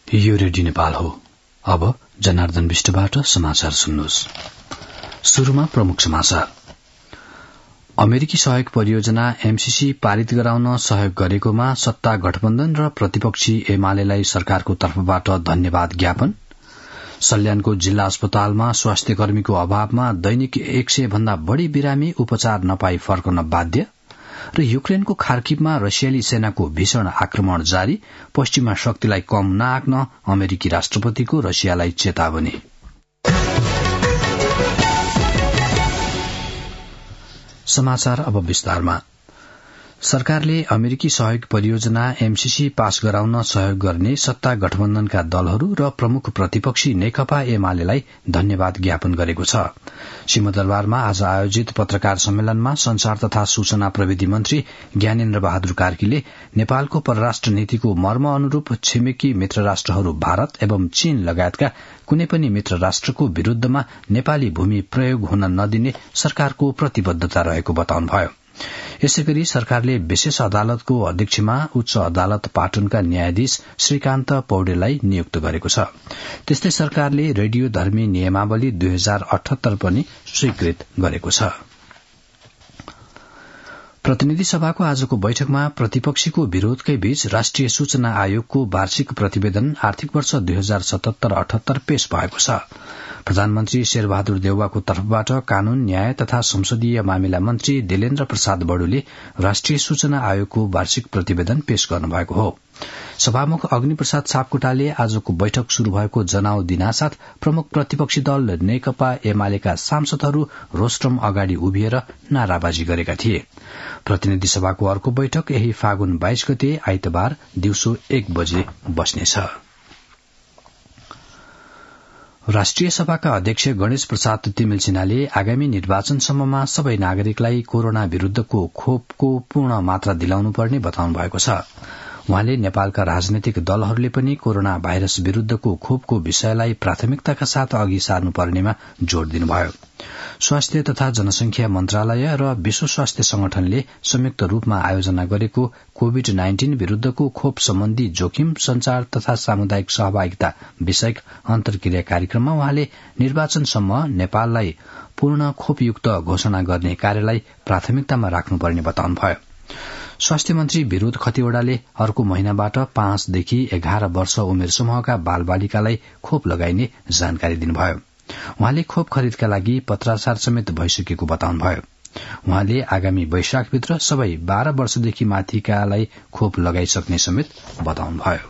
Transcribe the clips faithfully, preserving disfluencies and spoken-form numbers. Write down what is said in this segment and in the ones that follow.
यो रेडियो नेपाल हो। अब जनार्दन विष्टबाट समाचार सुन्नुहोस्। शुरूमा प्रमुख समाचार। अमेरिकी सहयोग परियोजना एमसीसी पारित गराउन सहयोग गरेकोमा सत्ता गठबन्धन र प्रतिपक्षी एमालेलाई सरकारको तर्फबाट धन्यवाद ज्ञापन। सल्यानको जिल्ला अस्पतालमा स्वास्थ्य कर्मीको अभावमा दैनिक एक सय भन्दा बढ़ी बिरामी उपचार नपाई फर्कन बाध्य र युक्रेनको खार्किवमा रसियाली सेनाको भीषण आक्रमण जारी, पश्चिमा शक्तिलाई कम नआक्न अमेरिकी राष्ट्रपतिको रसियालाई चेतावनी। समाचार अब विस्तारमा। सरकारले अमेरिकी सहयोग परियोजना एमसीसी पास गराउन सहयोग गर्ने सत्ता गठबन्धनका दलहरू र प्रमुख प्रतिपक्षी नेकपा एमालेलाई धन्यवाद ज्ञापन गरेको छ। सिंहदरबारमा आज आयोजित पत्रकार सम्मेलनमा संचार तथा सूचना प्रविधि मन्त्री ज्ञानेन्द्र बहादुर कार्कीले नेपालको परराष्ट्र नीतिको मर्म अनुरूप छिमेकी मित्र राष्ट्रहरू भारत एवं चीन लगायतका कुनै पनि मित्र राष्ट्रको विरूद्धमा नेपाली भूमि प्रयोग हुन नदिने सरकारको प्रतिबद्धता रहेको बताउनुभयो। यसैगरी सरकारले विशेष अदालतको अध्यक्षमा उच्च अदालत पाटनका न्यायाधीश श्रीकान्त पौडेललाई नियुक्त गरेको छ। त्यस्तै सरकारले रेडियो धर्मी नियमावली दुई हजार अठहत्तर पनि स्वीकृत गरेको छ। प्रतिनिधि सभाको आजको बैठकमा प्रतिपक्षीको विरोधकै बीच राष्ट्रिय सूचना आयोगको वार्षिक प्रतिवेदन आर्थिक वर्ष दुई हजार सतहत्तर अठहत्तर पेश भएको छ। प्रधानमन्त्री शेरबहादुर देउवाको तर्फबाट कानून न्याय तथा संसदीय मामिला मन्त्री दिलेन्द्र प्रसाद बडुले राष्ट्रिय सूचना आयोगको वार्षिक प्रतिवेदन पेश गर्नुभएको हो। सभामुख अग्निप्रसाद सापकोटाले आजको बैठक शुरू भएको जनाउ दिनासाथ प्रमुख प्रतिपक्षी दल नेकपा एमालेका सांसदहरू रोस्ट्रम अगाडि उभिएर नाराबाजी गरेका थिए। प्रतिनिधि सभाको अर्को बैठक यही फागुन बाइस गते आइतबार दिउँसो एक बजे बस्नेछ। राष्ट्रिय सभाका अध्यक्ष गणेश प्रसाद तिमिल सिन्हाले आगामी निर्वाचनसम्ममा सबै नागरिकलाई कोरोना विरूद्धको खोपको पूर्ण मात्रा दिलाउनुपर्ने बताउनु भएको छ। उहाँले नेपालका राजनैतिक दलहरूले पनि कोरोना भाइरस विरूद्धको खोपको विषयलाई प्राथमिकताका साथ अघि सार्नुपर्नेमा जोड़ दिनुभयो। स्वास्थ्य तथा जनसंख्या मन्त्रालय र विश्व स्वास्थ्य संगठनले संयुक्त रूपमा आयोजना गरेको कोविड नाइन्टीन विरूद्धको खोप सम्बन्धी जोखिम संचार तथा सामुदायिक सहभागिता विषयक अन्तर्क्रिया कार्यक्रममा उहाँले निर्वाचनसम्म नेपाललाई पूर्ण खोपयुक्त घोषणा गर्ने कार्यलाई प्राथमिकतामा राख्नुपर्ने बताउनुभयो। स्वास्थ्य मन्त्री विरोध खतिवड़ाले अर्को महिनाबाट पाँचदेखि एघार वर्ष उमेर समूहका बालबालिकालाई खोप लगाइने जानकारी दिनुभयो। उहाँले खोप खरिदका लागि पत्राचार समेत भइसकेको बताउनुभयो। उहाँले आगामी वैशाखभित्र सबै बाह्र वर्षदेखि माथिकालाई खोप लगाइसक्ने समेत बताउनुभयो।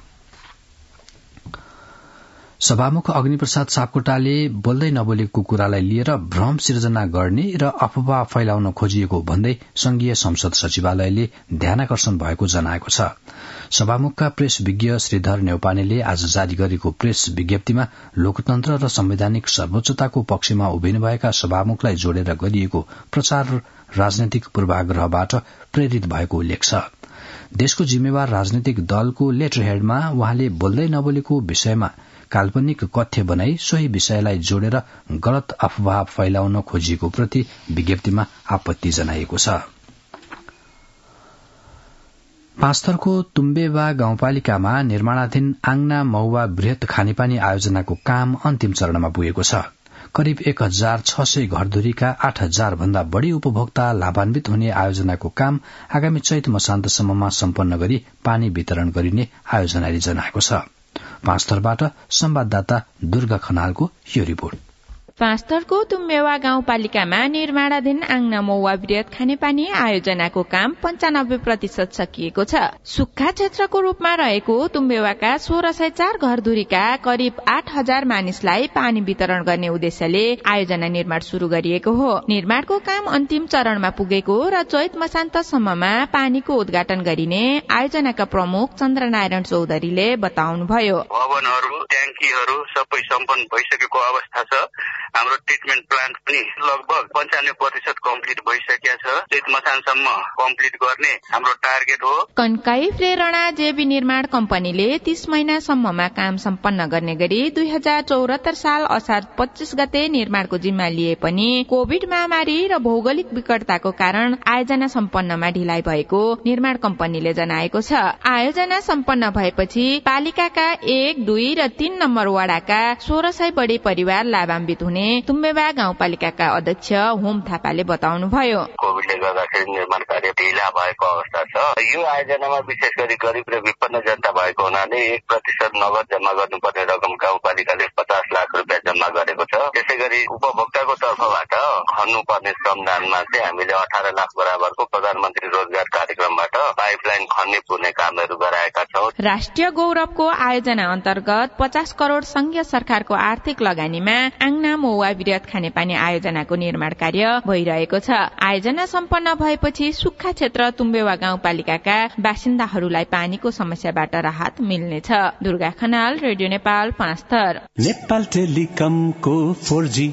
सभामुख अग्निप्रसाद सापकोटाले बोल्दै नबोलेको कुरालाई लिएर भ्रम सिर्जना गर्ने र अफवाह फैलाउन खोजिएको भन्दै संघीय संसद सचिवालयले ध्यानाकर्षण भएको जनाएको छ। सभामुखका प्रेस विज्ञ श्रीधर नेउपानेले आज जारी गरेको प्रेस विज्ञप्तिमा लोकतन्त्र र संवैधानिक सर्वोच्चताको पक्षमा उभिनुभएका सभामुखलाई जोडेर गरिएको प्रचार राजनैतिक पूर्वाग्रहबाट प्रेरित भएको उल्लेख छ। देशको जिम्मेवार राजनैतिक दलको लेटर हेडमा उहाँले बोल्दै नबोलेको विषयमा काल्पनिक कथ्य बनाई सोही विषयलाई जोडेर गलत अफवाह फैलाउन खोजिएको प्रति विज्ञप्तिमा आपत्ति जनाइएको छ। पाँचथरको तुम्बेवा गाउँपालिकामा निर्माणाधीन आंगना मौवा वृहत खानेपानी आयोजनाको काम अन्तिम चरणमा पुगेको छ। करिब एक हजार छ सय घरधुरीका आठ हजार भन्दा बढ़ी उपभोक्ता लाभान्वित हुने आयोजनाको काम आगामी चैत मसान्तसम्ममा सम्पन्न गरी पानी वितरण गरिने आयोजनाले जनाएको छ। पाँचथरबाट संवाददाता दुर्गा खनालको यो रिपोर्ट। पाँचथरको तुम्बेवा गाउँपालिकामा निर्माणाधीन आंगना मौवा वृहत खानेपानी आयोजनाको काम पञ्चानब्बे प्रतिशत सकिएको छ। सुक्खा क्षेत्रको रूपमा रहेको तुम्बेवाका सोह्र सय चार घरधुरीका करिब आठ हजार मानिसलाई पानी वितरण गर्ने उद्देश्यले आयोजना निर्माण शुरू गरिएको हो। निर्माणको काम अन्तिम चरणमा पुगेको र चैत मसान्तसम्ममा पानीको उद्घाटन गरिने आयोजनाका प्रमुख चन्द्रनारायण चौधरीले बताउनुभयो। भवनहरू ट्याङ्कीहरू सबै सम्पन्न भइसकेको अवस्था छ। हाम्रो ट्रिटमेन्ट प्लान्ट पनि लगभग पन्चानब्बे प्रतिशत कम्प्लिट भइसकेको छ। चैत मसानसम्म कम्प्लिट गर्ने हाम्रो टार्गेट हो। कन्काई प्रेरणा जेबी निर्माण कम्पनीले तीस महिनासम्ममा काम सम्पन्न गर्ने गरी दुई हजार चौरात्तर साल असार पच्चीस गते निर्माणको जिम्मा लिए पनि कोविड महामारी र भौगोलिक विकटताको कारण आयोजना सम्पन्नमा ढिलाइ भएको निर्माण कम्पनीले जनाएको छ। आयोजना सम्पन्न भएपछि पालिकाका एक दुई र तीन नम्बर वडाका सोह्र सय बढ़ी परिवार लाभान्वित हुने तुम्बेवा गाउँपालिकाका अध्यक्ष होम थापाले बताउनुभयो। कोविडले गर्दाखेरि निर्माण कार्य ढिला भएको अवस्था छ। यो आयोजनामा विशेष गरी गरिब र विपन्न जनता भएको हुनाले एक प्रतिशत नगद जम्मा गर्नुपर्ने रकम गाउँपालिकाले पचास लाख रुपियाँ जम्मा गरेको छ। त्यसै गरी उपभोक्ताको तर्फबाट खन्नुपर्ने श्रमदानमा चाहिँ हामीले अठार लाख बराबरको प्रधानमन्त्री रोजगार कार्यक्रमबाट पाइपलाइन खन्ने पुर्ने कामहरू गराएका छौं। राष्ट्रिय गौरवको आयोजना अन्तर्गत पचास करोड़ संघीय सरकारको आर्थिक लगानीमा आङ्ना मौवा वृहत खानेपानी आयोजनाको निर्माण कार्य भइरहेको छ। आयोजना सम्पन्न भएपछि सुक्खा क्षेत्र तुम्बेवा गाउँपालिकाका बासिन्दाहरूलाई पानीको समस्याबाट राहत मिल्नेछ। दुर्गा खनाल, रेडियो नेपाल, पाँच थर। नेपाल टेलिकमको फोर जी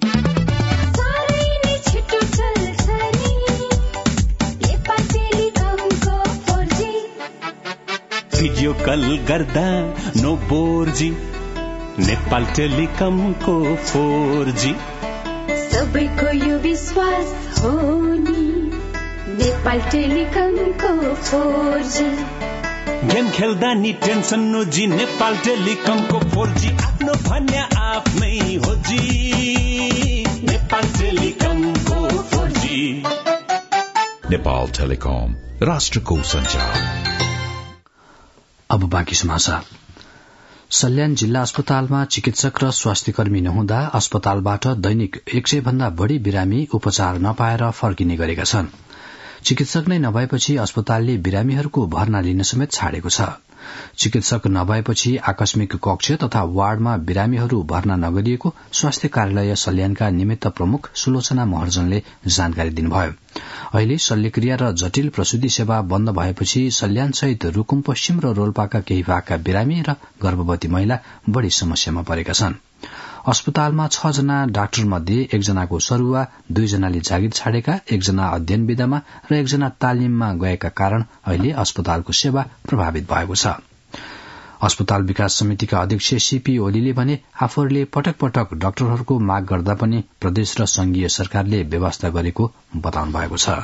भिडियो कल गर्दा नो बोर जी। नेपाल टेलिकमको फोर जी सबैको यो विश्वास हो नि। नेपाल टेलिकमको फोर जी गेम खेल्दा नि टेन्सन नो जी। नेपाल टेलिकमको फोर जी आफ्नो भन्या आफ्नै हो जी। नेपाल टेलिकमको फोर जी। नेपाल टेलिकम राष्ट्रको संचार। अब बाँकी समाचार। सल्यान जिल्ला अस्पतालमा चिकित्सक र स्वास्थ्यकर्मी नहुँदा अस्पतालबाट दैनिक एक सय भन्दा बढ़ी बिरामी उपचार नपाएर फर्किने गरेका छन्। चिकित्सक नै नभएपछि अस्पतालले बिरामीहरूको भर्ना लिन समेत छाडेको छ। चिकित्सक नभएपछि आकस्मिक कक्ष तथा वार्डमा बिरामीहरू भर्ना नगरिएको स्वास्थ्य कार्यालय सल्यानका निमित्त प्रमुख सुलोचना महर्जनले जानकारी दिनुभयो। अहिले शल्यक्रिया र जटिल प्रसूति सेवा बन्द भएपछि सल्यान सहित रूकुम पश्चिम र रोल्पाका केही भागका बिरामी र गर्भवती महिला बढ़ी समस्यामा परेका छन्। अस्पतालमा छ जना डाक्टर मध्ये एकजनाको सरुवा, दुईजनाले जागिर छाडेका, एकजना अध्ययन विधामा र एकजना तालिममा गएका कारण अहिले अस्पतालको सेवा प्रभावित भएको छ। अस्पताल विकास समितिका अध्यक्ष सीपी ओलीले भने आफूहरूले पटक पटक डाक्टरहरूको माग गर्दा पनि प्रदेश र संघीय सरकारले व्यवस्था गरेको बताउनु भएको छ।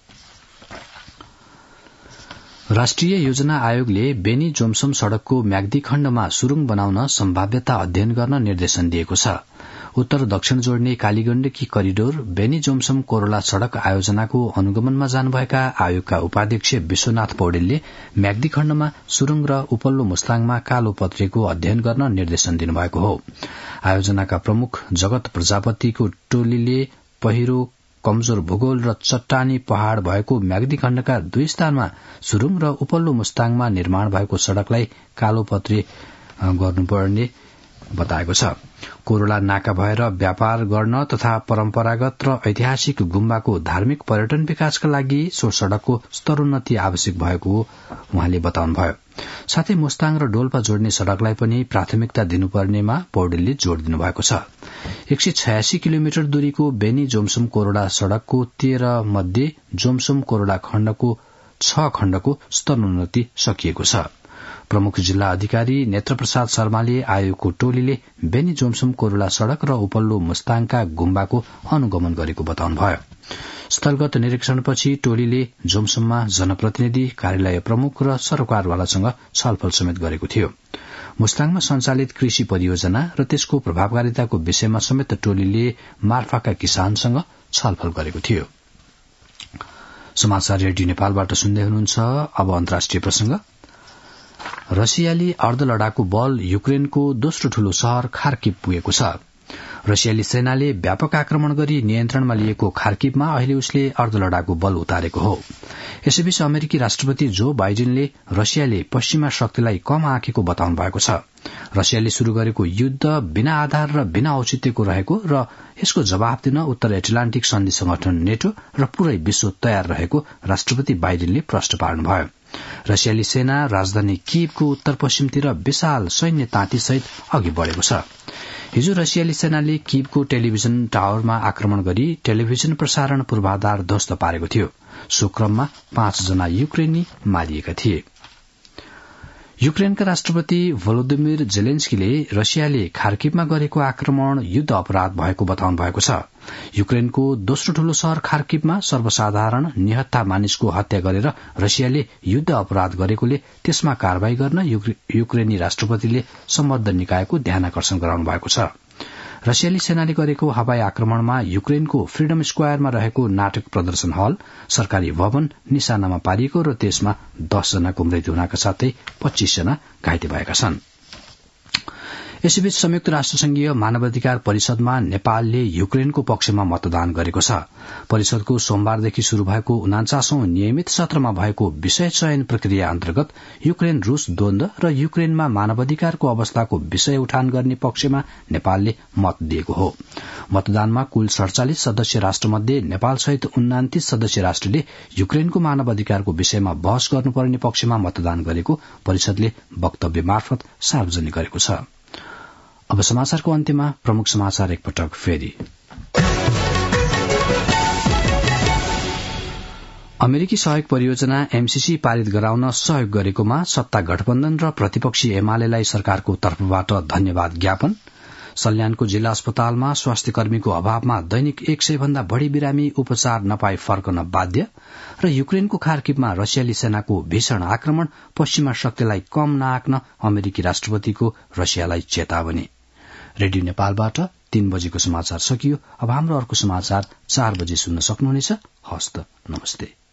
राष्ट्रिय योजना आयोगले बेनी जोमसोम सड़कको म्याग्दी खण्डमा सुरुङ बनाउन सम्भाव्यता अध्ययन गर्न निर्देशन दिएको छ। उत्तर दक्षिण जोड्ने कालीगण्डकी करिडोर बेनी जोमसोम कोरोला सड़क आयोजनाको अनुगमनमा जानुभएका आयोगका उपाध्यक्ष विश्वनाथ पौडेलले म्याग्दी खण्डमा सुरुङ र उपल्लो मुस्ताङमा कालो पत्रेको अध्ययन गर्न निर्देशन दिनुभएको हो। आयोजनाका प्रमुख जगत प्रजापतिको टोलीले पहिरो, कमजोर भूगोल र चट्टानी पहाड़ भएको म्याग्दी खण्डका दुई स्थानमा सुरुङ र उपल्लो मुस्ताङमा निर्माण भएको सड़कलाई कालो पत्रे गर्नुपर्ने बताएको छ। कोरोला नाका भएर व्यापार गर्न तथा परम्परागत र ऐतिहासिक गुम्बाको धार्मिक पर्यटन विकासका लागि सो सड़कको स्तरोन्नति आवश्यक भएको उहाँले बताउनुभयो। साथै मुस्ताङ र डोल्पा जोड्ने सड़कलाई पनि प्राथमिकता दिनुपर्नेमा पौडेलले जोड़ दिनुभएको छ। एक सय छयासी किलोमिटर दूरीको बेनी जोमसोम कोरोडा सड़कको तेह्र मध्ये जोमसोम कोरोडा खण्डको छ खण्डको स्तरोन्नति सकिएको छ। प्रमुख जिल्ला अधिकारी नेत्रप्रसाद शर्माले आयोगको टोलीले बेनी जोमसोम कोरोला सड़क र उपल्लो मुस्ताङका गुम्बाको अनुगमन गरेको बताउनुभयो। स्थलगत निरीक्षणपछि टोलीले जोमसोममा जनप्रतिनिधि, कार्यालय प्रमुख र सरकारवालासँग छलफल समेत गरेको थियो। मुस्ताङमा सञ्चालित कृषि परियोजना र त्यसको प्रभावकारिताको विषयमा समेत टोलीले मार्फाका किसानसँग छलफल गरेको थियो। समाचार रेडियो नेपालबाट सुन्दै हुनुहुन्छ। अब अन्तर्राष्ट्रिय प्रसंग। रसियाली अर्धलडाकु बल युक्रेनको दोस्रो ठूलो शहर खार्किव पुगेको छ। रसियाली सेनाले व्यापक आक्रमण गरी नियन्त्रणमा लिएको खार्किवमा अहिले उसले अर्धलडाकु बल उतारेको हो। यसैबीच अमेरिकी राष्ट्रपति जो बाइडेनले रसियाले पश्चिमा शक्तिलाई कम आँखेको बताउनु भएको छ। रसियाले शुरू गरेको युद्ध बिना आधार र बिना औचित्यको रहेको र यसको जवाब दिन उत्तर एटलान्टिक सन्धि संगठन नेटो र पूरै विश्व तयार रहेको राष्ट्रपति बाइडेनले प्रश्न पार्नुभयो। रसियाली सेना राजधानी कीवको उत्तर पश्चिमतिर विशाल सैन्य ताँतीसहित अघि बढ़ेको छ। हिजो रसियाली सेनाले कीवको टेलिभिजन टावरमा आक्रमण गरी टेलिभिजन प्रसारण पूर्वाधार ध्वस्त पारेको थियो। सो क्रममा पाँचजना युक्रेनी मारिएका थिए। युक्रेनका राष्ट्रपति भोलोदिमिर जेलेन्स्कीले रसियाले खार्किवमा गरेको आक्रमण युद्ध अपराध भएको बताउनु भएको छ। युक्रेनको दोस्रो ठूलो शहर खार्किवमा सर्वसाधारण निहत्था मानिसको हत्या गरेर रसियाले युद्ध अपराध गरेकोले त्यसमा कारवाही गर्न युक्रेनी राष्ट्रपतिले सम्बद्ध निकायको ध्यानाकर्षण गराउनु भएको छ। रसियाली सेनाले गरेको हवाई आक्रमणमा युक्रेनको फ्रीडम स्क्वायरमा रहेको नाटक प्रदर्शन हल, सरकारी भवन निशानामा पारिएको र त्यसमा दसजनाको मृत्यु हुनका साथै पच्चीसजना घाइते भएका छन्। यसैबीच संयुक्त राष्ट्रसंघीय मानवाधिकार परिषदमा नेपालले युक्रेनको पक्षमा मतदान गरेको छ। परिषदको सोमबारदेखि शुरू भएको उनाचासौं नियमित सत्रमा भएको विषय चयन प्रक्रिया अन्तर्गत युक्रेन रूस द्वन्द र युक्रेनमा मानवाधिकारको अवस्थाको विषय उठान गर्ने पक्षमा नेपालले मत दिएको हो। मतदानमा कुल सड़चालिस सदस्य राष्ट्रमध्ये नेपाल सहित उन्नान्तीस सदस्य राष्ट्रले युक्रेनको मानवाधिकारको विषयमा बहस गर्नुपर्ने पक्षमा मतदान गरेको परिषदले वक्तव्य मार्फत सार्वजनिक गरेको छ। अब समाचारको अन्त्यमा प्रमुख समाचार एकपटक फेरि। अमेरिकी सहयोग परियोजना एमसीसी पारित गराउन सहयोग गरेकोमा सत्ता गठबन्धन र प्रतिपक्षी एमालेलाई सरकारको तर्फबाट धन्यवाद ज्ञापन। सल्यानको जिल्ला अस्पतालमा स्वास्थ्य कर्मीको अभावमा दैनिक एक सय भन्दा बढ़ी बिरामी उपचार नपाई फर्कन बाध्य र युक्रेनको खार्किवमा रसियाली सेनाको भीषण आक्रमण पश्चिमा शक्तिलाई कम नआक्न अमेरिकी राष्ट्रपतिको रसियालाई चेतावनी। रेडियो नेपालबाट तीन बजेको समाचार सकियो। अब हाम्रो अर्को समाचार चार बजे सुन्न सक्नुहुनेछ। हस्त नमस्ते।